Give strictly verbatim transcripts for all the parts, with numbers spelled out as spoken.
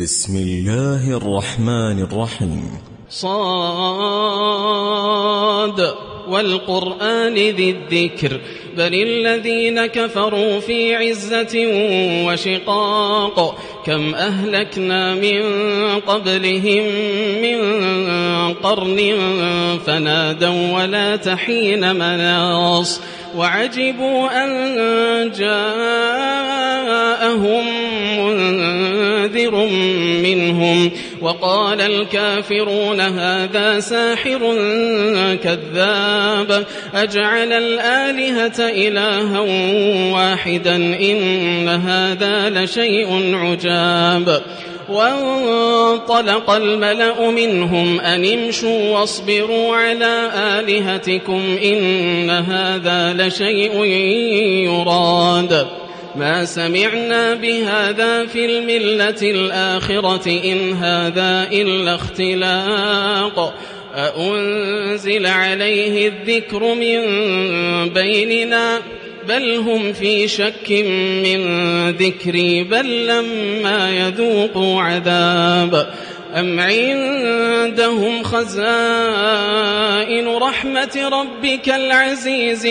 بسم الله الرحمن الرحيم. صاد والقرآن ذي الذكر بل الذين كفروا في عزة وشقاق كم أهلكنا من قبلهم من قرن فنادوا ولا تحين مناص وعجبوا أن جاءهم منذر منهم وقال الكافرون هذا ساحر كذاب أجعل الآلهة إلها واحدا إن هذا لشيء عجاب. وانطلق الملأ منهم أن امشوا واصبروا على آلهتكم إن هذا لشيء يراد ما سمعنا بهذا في الملة الآخرة إن هذا إلا اختلاق أأنزل عليه الذكر من بيننا بل هم في شك من ذكري بل لما يذوقوا عذاب أم عندهم خزائن رحمة ربك العزيز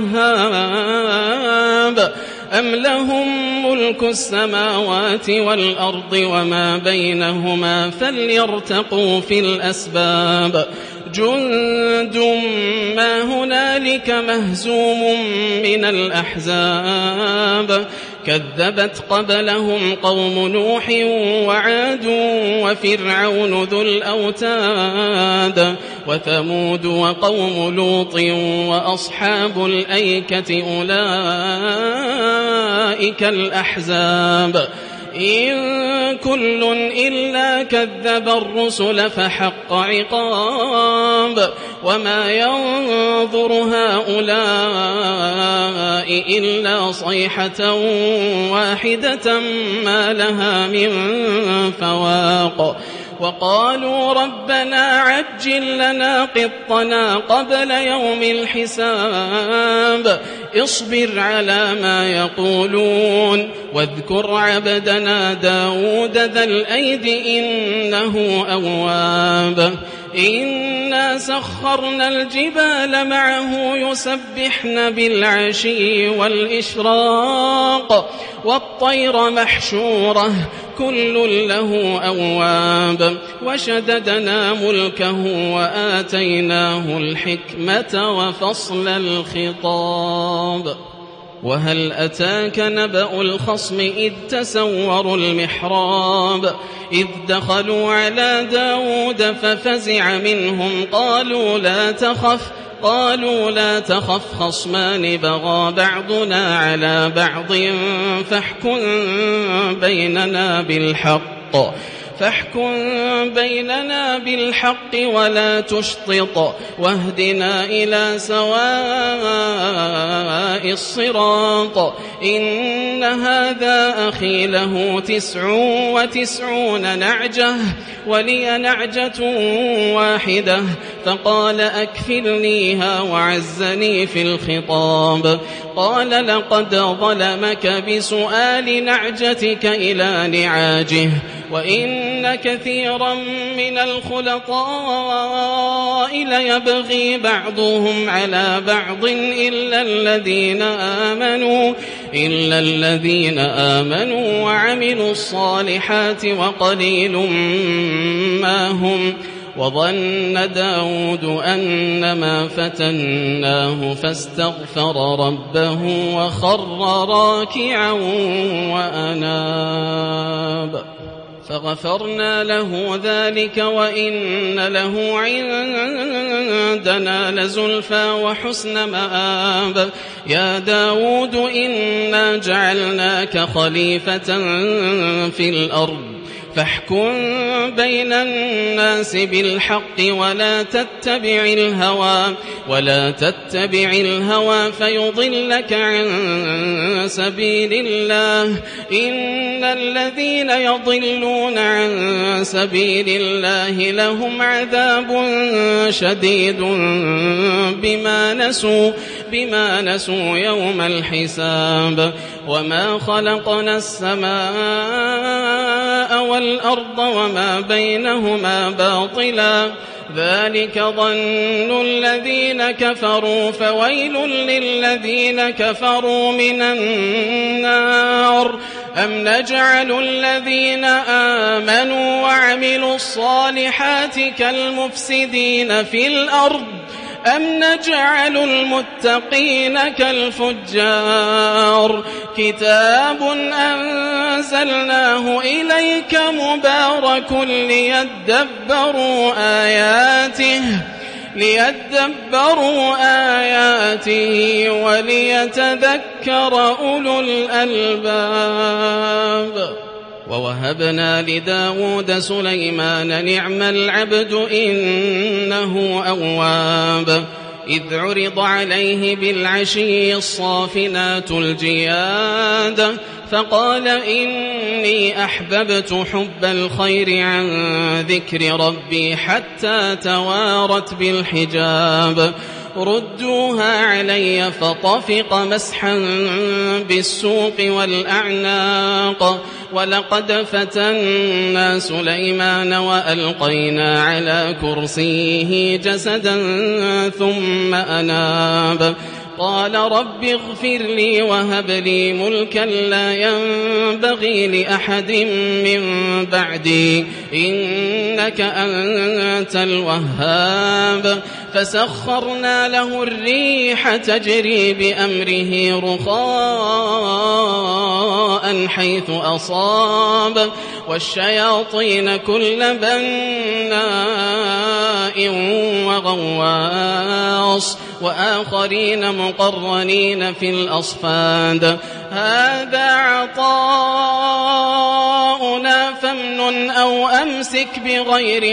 الوهاب أم لهم ملك السماوات والأرض وما بينهما فليرتقوا في الأسباب جند ما هنالك مهزوم من الأحزاب كذبت قبلهم قوم نوح وعاد وفرعون ذو الأوتاد وثمود وقوم لوط وأصحاب الأيكة أولئك الأحزاب إن كل إلا كذب الرسل فحق عقاب وما ينظر هؤلاء إلا صيحة واحدة ما لها من فواق وقالوا ربنا عجل لنا قطنا قبل يوم الحساب اصبر على ما يقولون واذكر عبدنا داود ذا الأيد إنه أواب إنا سخرنا الجبال معه يسبحن بالعشي والإشراق والطير محشورة كل له أواب وشددنا ملكه وآتيناه الحكمة وفصل الخطاب وهل أتاك نبأ الخصم إذ تسوروا المحراب إذ دخلوا على داود ففزع منهم قالوا لا تخف قالوا لا تخف خصمان بغى بعضنا على بعض فاحكم بيننا بالحق فاحكم بيننا بالحق ولا تشطط واهدنا إلى سواء الصراط إن هذا أخي له تسع وتسعون نعجة ولي نعجة واحدة فقال أكفلنيها وعزني في الخطاب قال لقد ظلمك بسؤال نعجتك إلى نعاجه وإن كثيرا من الخلطاء ليبغي بعضهم على بعض إلا الذين آمنوا إلا الذين آمنوا وعملوا الصالحات وقليل ما هم وظن داود أنما فتناه فاستغفر ربه وخر راكعا وأناب فغفرنا له ذلك وإن له عندنا لزلفى وحسن مآب يا داود إنا جعلناك خليفة في الأرض فاحكم بين الناس بالحق ولا تتبع الهوى ولا تتبع الهوى فيضلك عن سبيل الله إن الذين يضلون عن سبيل الله لهم عذاب شديد بما نسوا بما نسوا يوم الحساب وما خلقنا السماء والأرض وما بينهما باطلا ذلك ظن الذين كفروا فويل للذين كفروا من النار أم نجعل الذين آمنوا وعملوا الصالحات كالمفسدين في الأرض أم نجعل المتقين كالفجار كتاب أنزلناه إليك مبارك ليدبروا آياته ليدبروا آياته وليتذكر أولو الألباب ووهبنا لداود سليمان نعم العبد إنه أواب إذ عرض عليه بالعشي الصافنات الجياد فقال إني أحببت حب الخير عن ذكر ربي حتى توارت بالحجاب ردوها علي فطفق مسحا بالسوق والأعناق ولقد فتنا سليمان وألقينا على كرسيه جسدا ثم أناب قال رب اغفر لي وهب لي ملكا لا ينبغي لأحد من بعدي إنك أنت الوهاب فسخرنا له الريح تجري بأمره رخاء حيث أصاب والشياطين كل بناء وغواص وآخرين مقرنين في الأصفاد هذا عطاؤنا فامنن أو أمسك بغير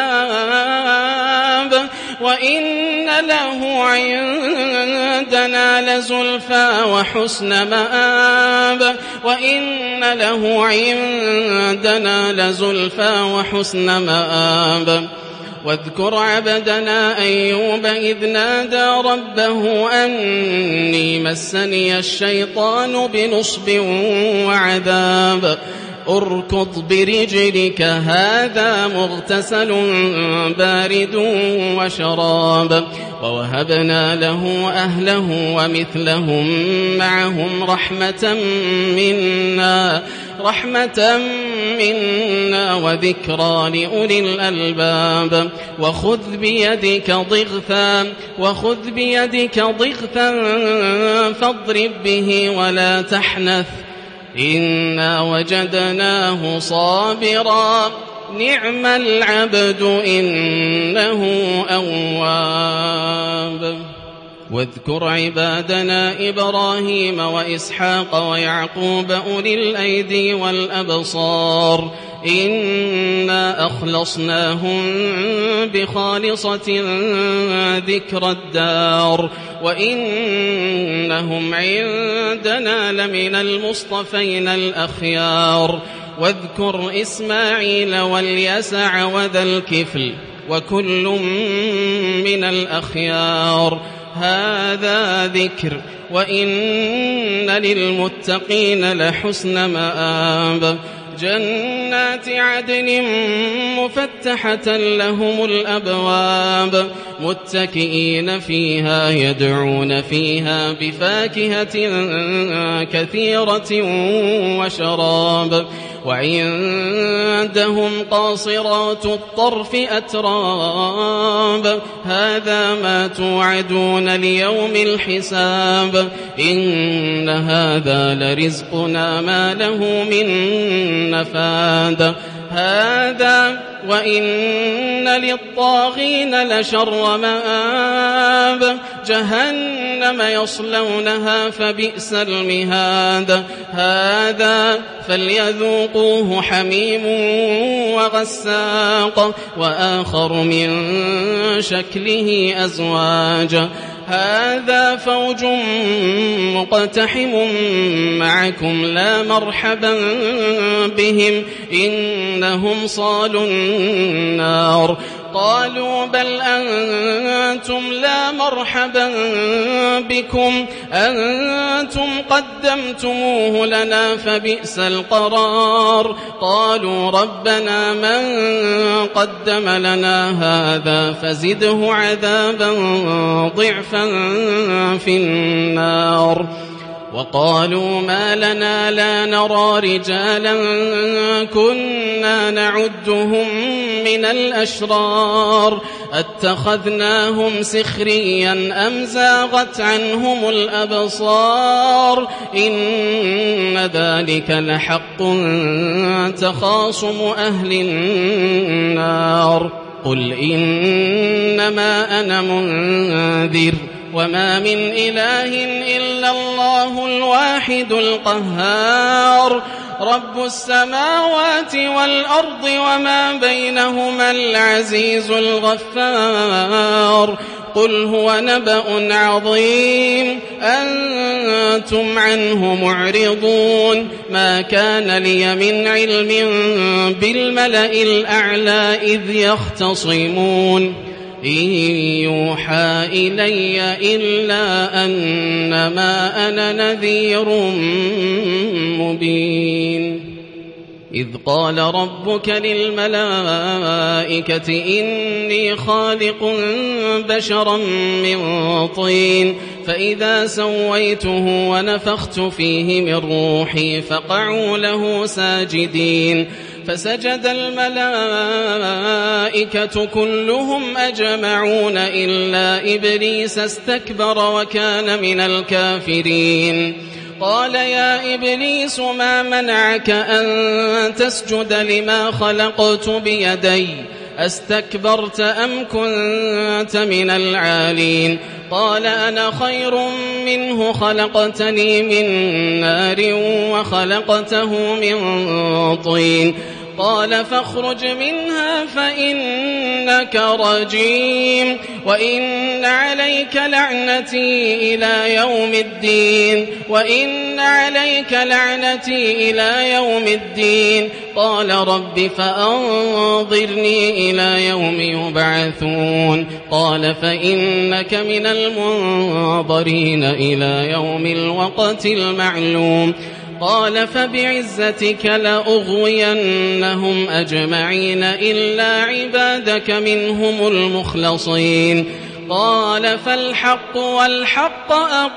حساب وإن له عندنا لزلفى وحسن مآب وإن له عندنا لزلفى وحسن مآب واذكر عبدنا أيوب إذ نادى ربه أني مسني الشيطان بنصب وعذاب اركض برجلك هذا مغتسل بارد وشراب ووهبنا له أهله ومثلهم معهم رحمة منا رحمة منا وذكرى لأولي الألباب وخذ بيدك ضغثا وخذ بيدك ضغثا فاضرب به ولا تحنث إنا وجدناه صابرا نعم العبد إنه أواب واذكر عبادنا إبراهيم وإسحاق ويعقوب أولي الأيدي والأبصار إنا أخلصناهم بخالصة ذكر الدار وإنهم عندنا لمن المصطفين الأخيار واذكر إسماعيل واليسع وذا الكفل وكل من الأخيار هذا ذكر وإن للمتقين لحسن مآب جنات عدن مفتحة لهم الأبواب متكئين فيها يدعون فيها بفاكهة كثيرة وشراب وعندهم قاصرات الطرف أتراب هذا ما توعدون ليوم الحساب إن هذا لرزقنا ما له من نفاد هذا وإن للطاغين لشر مآب جهنم يصلونها فبئس المهاد هذا فليذوقوه حميم وغساق وآخر من شكله أزواج هذا فوج مقتحم معكم لا مرحبا بهم إنهم صالوا النار قالوا بل أنتم لا مرحبا بكم أنتم قدمتموه لنا فبئس القرار قالوا ربنا من قدم لنا هذا فزده عذابا ضعفا في النار وقالوا ما لنا لا نرى رجالا كنا نعدهم من الأشرار اتخذناهم سخريا أم زاغت عنهم الأبصار إن ذلك لحق تخاصم أهل النار قل إنما أنا منذر وما من إله إلا الله الواحد القهار رب السماوات والأرض وما بينهما العزيز الغفار قل هو نبأ عظيم أنتم عنه معرضون ما كان لي من علم بالملأ الأعلى إذ يختصمون إن يوحى إلي إلا أنما أنا نذير مبين إذ قال ربك للملائكة إني خالق بشرا من طين فإذا سويته ونفخت فيه من روحي فقعوا له ساجدين فسجد الملائكة كلهم أجمعون إلا إبليس استكبر وكان من الكافرين قال يا إبليس ما منعك أن تسجد لما خلقت بيدي أستكبرت أم كنت من العالين قال أنا خير منه خلقتني من نار وخلقته من طين قال فاخرج منها فإنك رجيم وإن عليك لعنتي إلى يوم الدين وإن عليك لعنتي إلى يوم الدين قال رب فأنظرني إلى يوم يبعثون قال فإنك من المنظرين إلى يوم الوقت المعلوم قال فبعزتك لأغوينهم أجمعين إلا عبادك منهم المخلصين قال فالحق والحق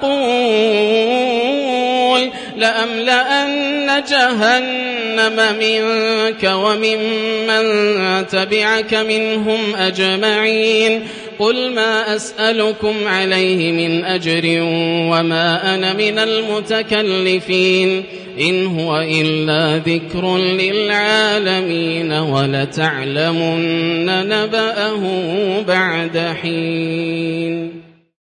أقول لأملأن جهنم منك وممن تبعك منهم أجمعين قل ما أسألكم عليه من أجر وما أنا من المتكلفين إن هو إلا ذكر للعالمين ولتعلمن نبأه بعد حين.